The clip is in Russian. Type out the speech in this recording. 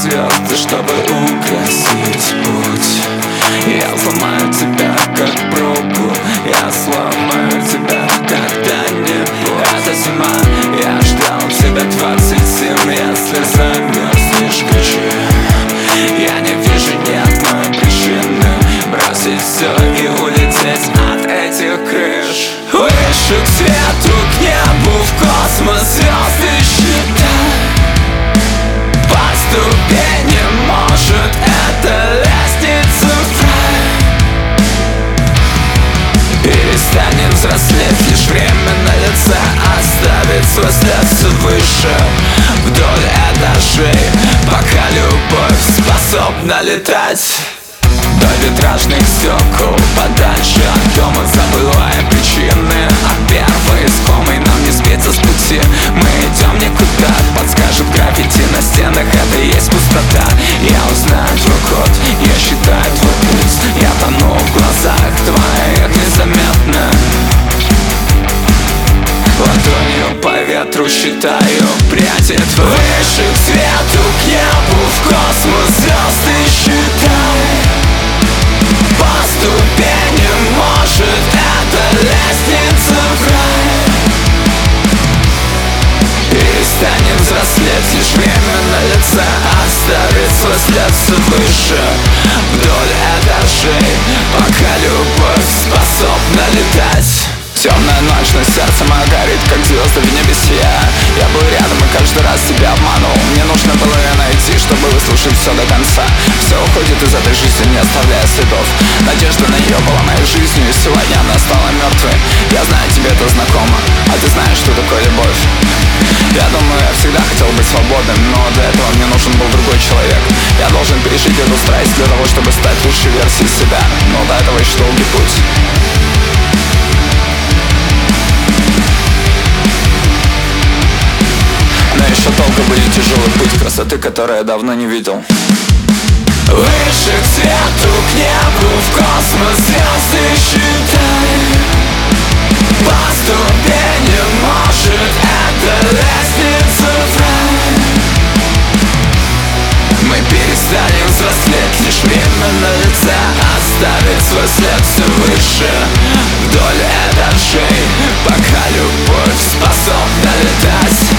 звезды, чтобы украсить путь. Я сломаю тебя, как пробку, я сломаю тебя когда-нибудь. Это зима, я ждал тебя 27. Если замерзнешь, кричи. Я не вижу ни одной причины бросить все и улететь от этих крыш. Выше к свету, к небу, в космос, звезды считай. По ступеням, может, это лестница в рай. Перестанем взрослеть, лишь время на лице оставит свой след выше. Вдоль этажей, пока любовь способна летать. До витражных стекол, подальше от дома, забывая причины. А первой искомой нам не сбиться с пути. Мы идем никуда, подскажет граффити на стенах. Это и есть пустота. Я узнаю твой код, я считаю твой пульс. Я тону в глазах твоих незаметно. Ладонью по ветру считаю пряди твои. Выше к свету, к небу, в космос, звезды считай. По ступеням, может, это лестница в рай. Перестанем взрослеть, лишь время на лице оставит свой след выше. Вдоль этажей, пока любовь способна летать. Темная ночь, но сердце мое горит, как звезды в небесе. Я был рядом и каждый раз тебя обманул. Мне нужно было ее найти, чтобы выслушать все до конца. Все уходит из этой жизни, не оставляя следов. Надежда на нее была моей жизнью, и сегодня она стала мертвой. Я знаю, тебе это знакомо, а ты знаешь, что такое любовь. Я думаю, я всегда хотел быть свободным, но для этого мне нужен был другой человек. Я должен пережить эту страсть для того, чтобы стать лучшей версией себя. Но до этого еще долгий путь. Но еще долго будет тяжелый путь красоты, которую я давно не видел. Выше к свету, к небу, в космос, звезды считай. По ступеням, может, это лестница в рай. Мы перестанем взрослеть, лишь время на лице оставит свой след все выше. Вдоль этажей, пока любовь способна летать.